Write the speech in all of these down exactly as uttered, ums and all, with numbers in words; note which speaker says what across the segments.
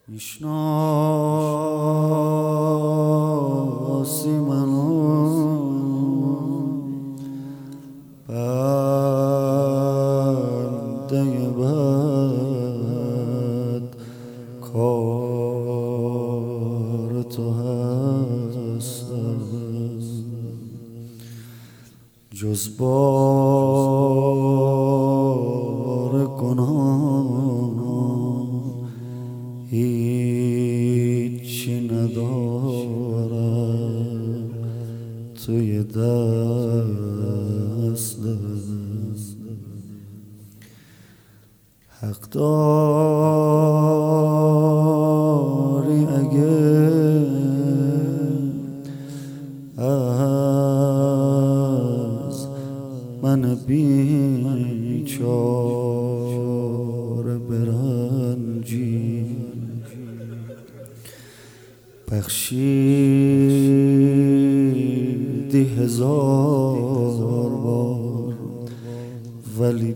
Speaker 1: میشناسی منو بنده بد کار تو هستم جز بار گناه هیچی ندارم توی دست حق داری اگه از من بیچاره برنجی بخشیدی هزار بار ولی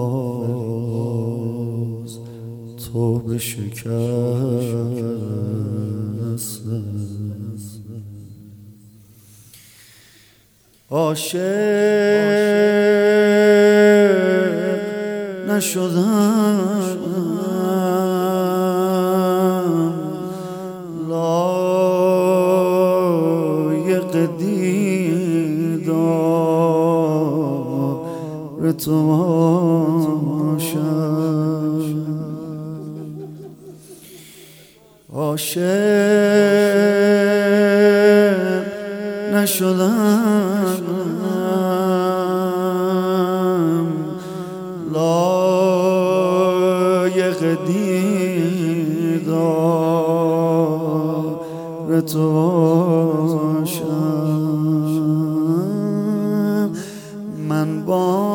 Speaker 1: باز تو به شکست عاشق نشدم لایق دیدار تو باشم عاشق نشدم لایق دیدار تو باشم من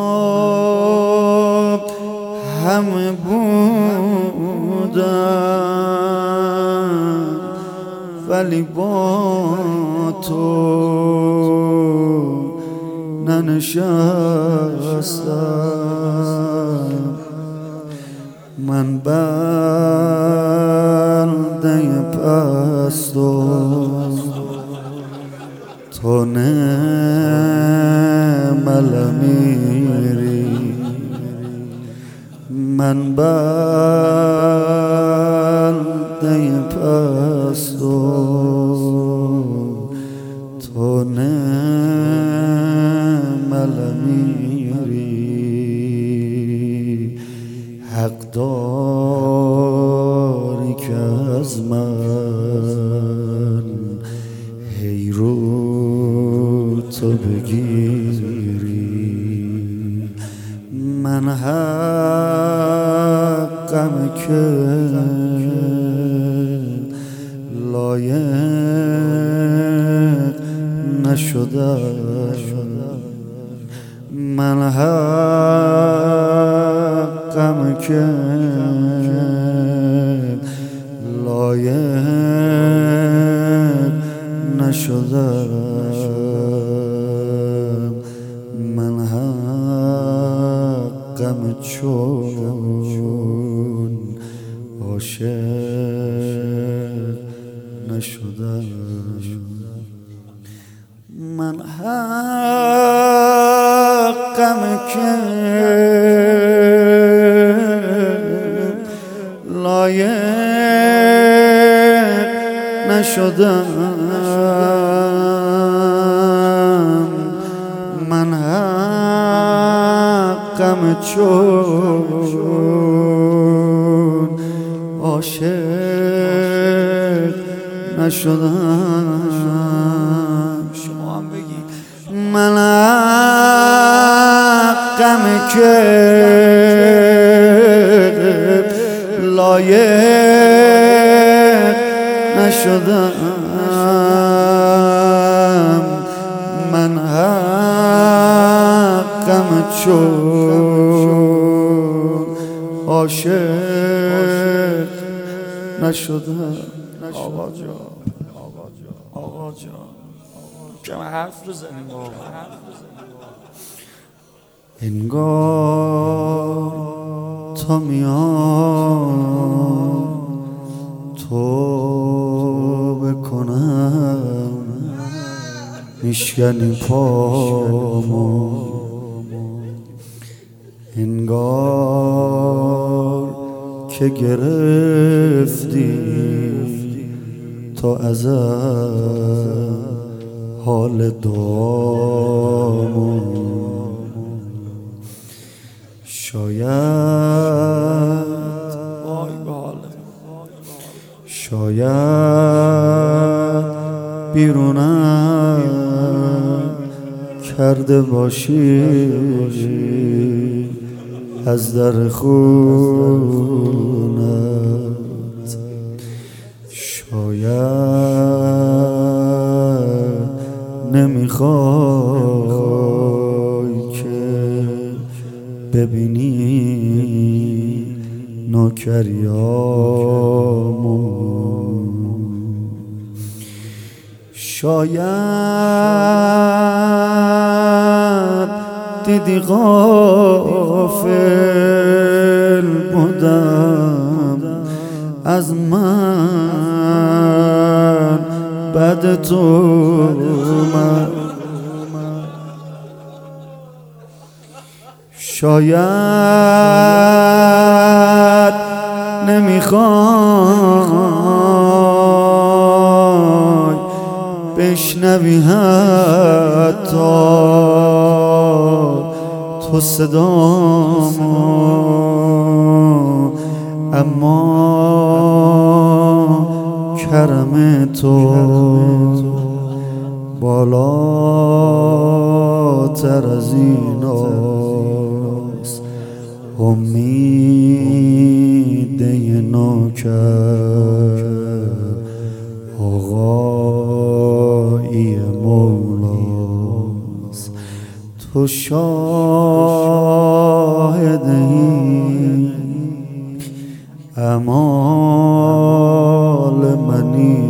Speaker 1: با همه بودم ولی با تو ننشستم من بنده پست و تو نعمل میری من بنده پست و تو نعمل میری حق داری که از من هی رو تو بگیری من حقم که لایق نشدم من حقم که لایق نشدم من حقم چون عاشق نشدم من حقم که لایق نشدم من حقم چون عاشق نشدم شما هم بگید من حقم که لایق نشدم من حقم چون عاشق نشدم آقا جان آقا جان کم حرف بزنیم آقا انگار تا میان میشکنی پامو، انگار که گرفتی تا ازم حال دامو. شاید شاید بیرونم کرده باشی از در خونت، شاید نمیخوای که ببینی نوکریامو، شاید دیدی غافل بودم از من بعد تو من، شاید نمیخوای بشنوی حتی تو صدامو، اما کرم تو بالاتر از ایناست. امید نوکر آقای مولاست، تو شاهد این اعمال منی،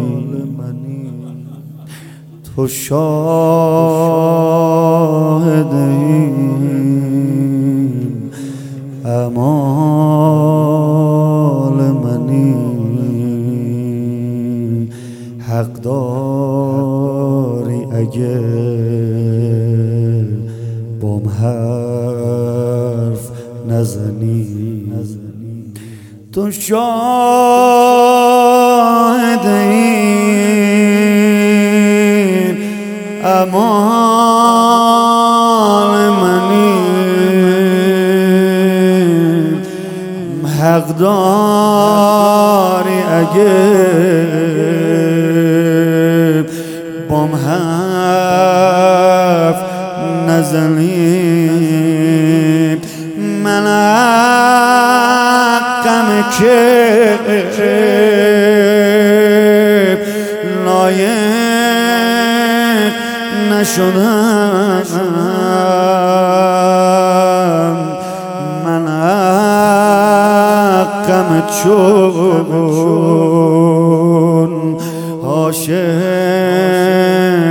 Speaker 1: تو شاهد این اعمال منی. حق داری اگه بام حرف نزنی، تو شاهد این اعمال منی. حق داری اگه بام حرف نزنی، من حقم که لایق نشدم، من حقم چون عاشق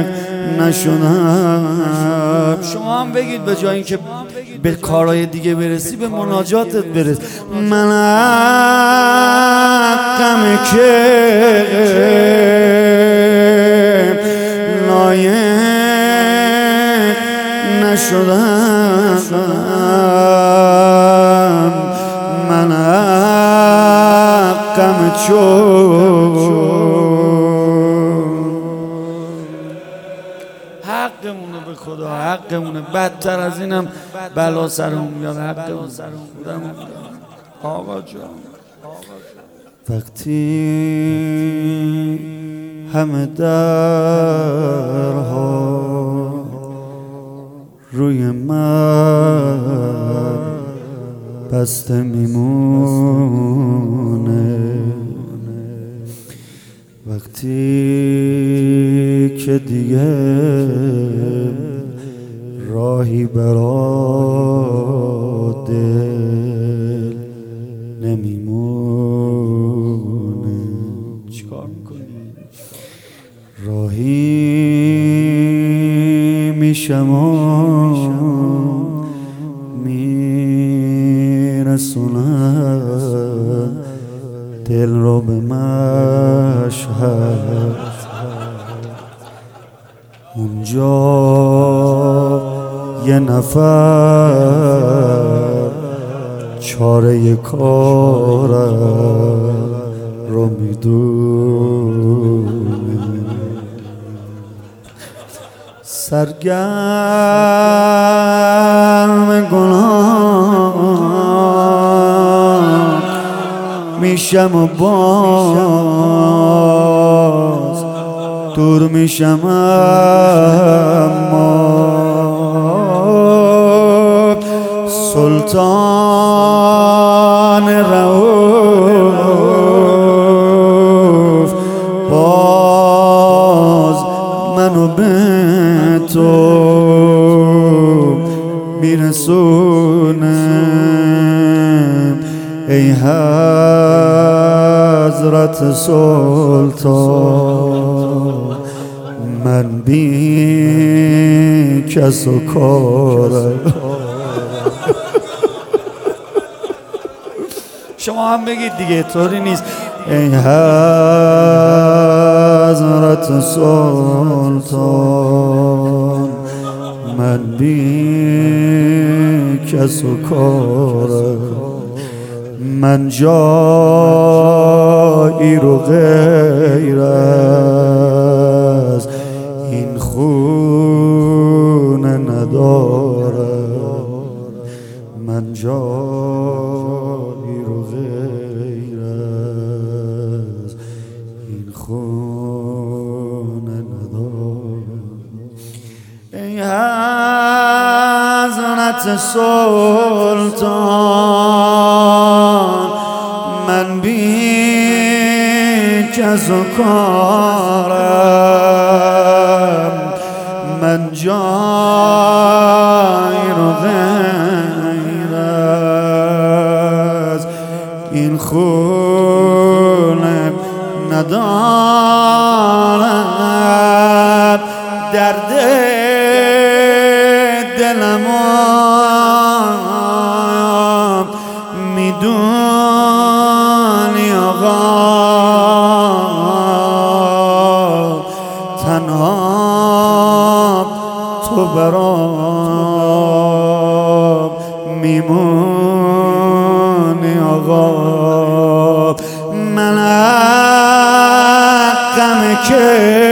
Speaker 1: نشدم. شما هم بگید به جای اینکه به کارهای دیگه برسی به مناجاتت برس. من حقم که لایق نشدم، من حقم چون حقمونه، به خدا حقمونه، بدتر از اینم بلا سرمون میاد. حقمون بودم آقا جان. وقتی همه درها روی من بسته میمونه، وقتی که دیگه راهی برا دل نمیمونه، چیکار میکنی؟ راهی میشم و میرسونم دل رو به مشهد، اونجا یه نفر چاره کار رو میدونه، سرگرم گناه میشم و باز دور میشم، اما سلطان رؤوف باز منو به تو میرسونه. ای حضرت سلطان، من بی کس و کارم. شما هم بگید دیگه، طوری نیست. ای حضرت سلطان، من بی کس و کارم، من جایی رو غیر از این خونه ندارم، من جایی رو غیر از این خونه ندارم. ای حضرت سلطان، من بی کس و کارم، من جایی رو غیر از این خونه ندارم. درد دلم میدونی آقا، تنها تو برام میمونی آقا. من حقم که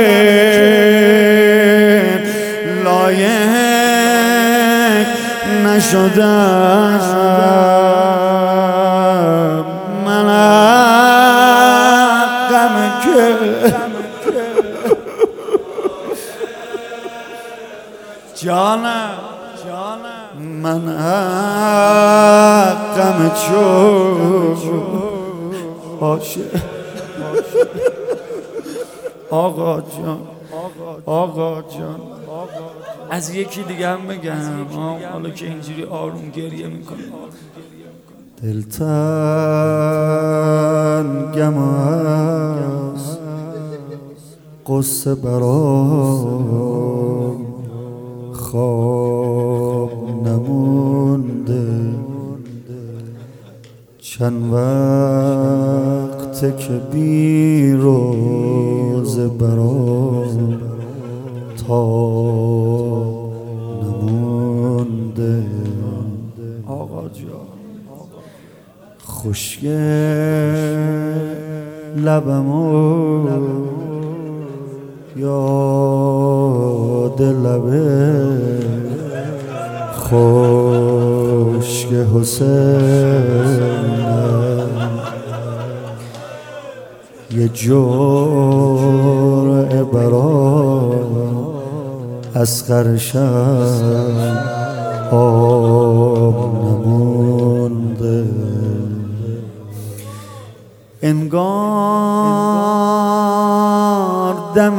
Speaker 1: لایق نشدم، من حقم که جانم من حقم چون باشه. آقا جان، آقا جان، از یکی دیگه هم بگم، حالا که اینجوری آروم گریه میکنه. دلتنگم است قصه برام خواب نمونده، چند وقته که بی روزه برام تا نمونده. آقا جان خشک لبمو یاد لبه خشک حسینم، یه جرعه برام از خرشم آب نمونده. انگار دم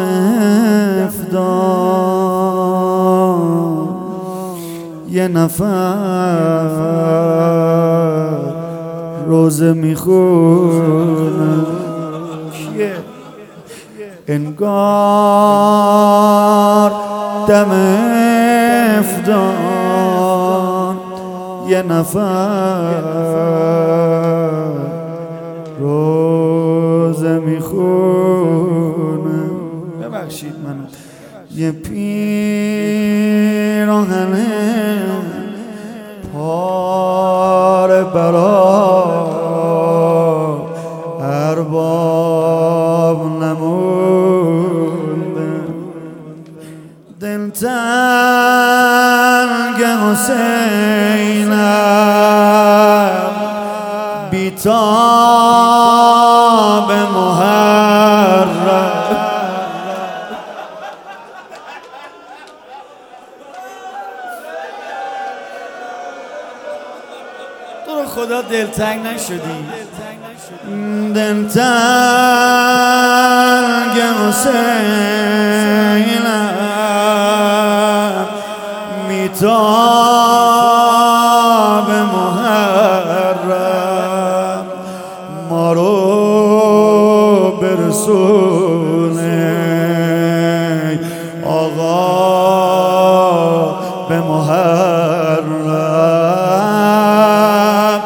Speaker 1: افدان یه نفر روزه میخونه، انگار دم افدان یه نفر روزه میخونه. ببخشید من یه پیر ارباب نمونده دلتنگ حسینم بیتاب محرم تو رو خدا دلتنگ نشدی دلتنگ حسینم میتاب محرم ما رو برسونه آقا به محرم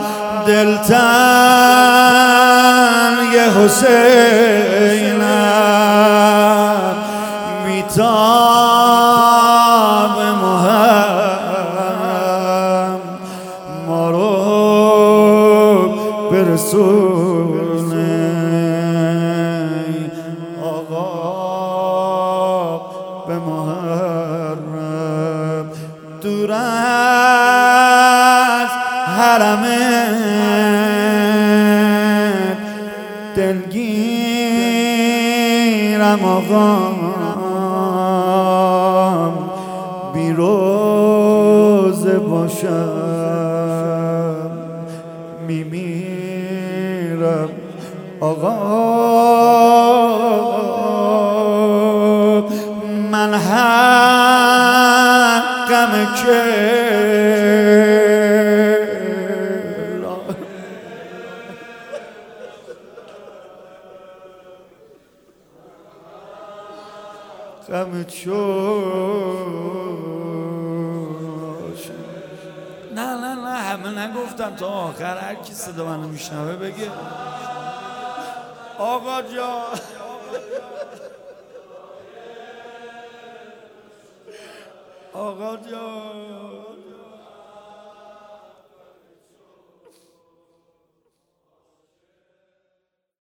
Speaker 1: دلتنگ حسینم میتاب محرم ما رو برسونه آقا به محرم دور از حرمت دلگیرم آقا بیروزه باشم میمیرم آقا من حقم که غم چوش نه نه نه همه نگفتن تا آخر هر کی صدا منو میشنوه بگه آقا جان آقا جان